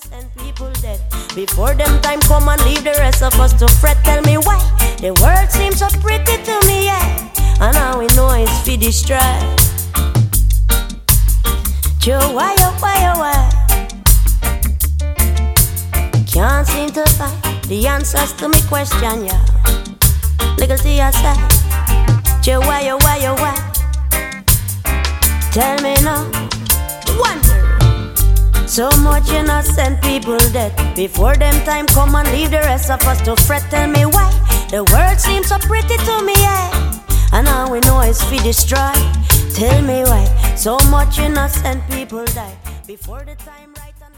innocent people dead. Before them time come and leave the rest of us to fret. Tell me why the world seems so pretty to me, yeah. And now we know it's for destroy. Joe, why, oh, why, oh, why? Can't seem to find the answers to me question, yeah. Look at the outside. Joe, why, oh, why, oh, why? Tell me now. Wonder. So much innocent people dead. Before them time come and leave the rest of us to fret. Tell me why the world seems so pretty to me, yeah. And now we know it's for destroy. Tell me why so much innocent people die before the time right.